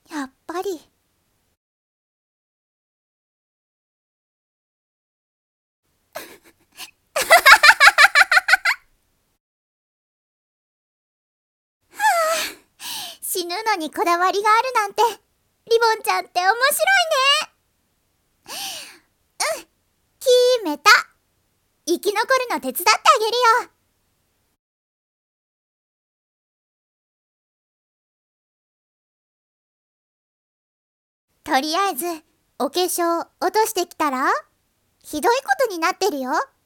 やっぱり。死ぬのにこだわりがあるなんて、リボンちゃんって面白いね。うん、決めた。生き残るの手伝ってあげるよ。とりあえず、お化粧落としてきたら？ひどいことになってるよ。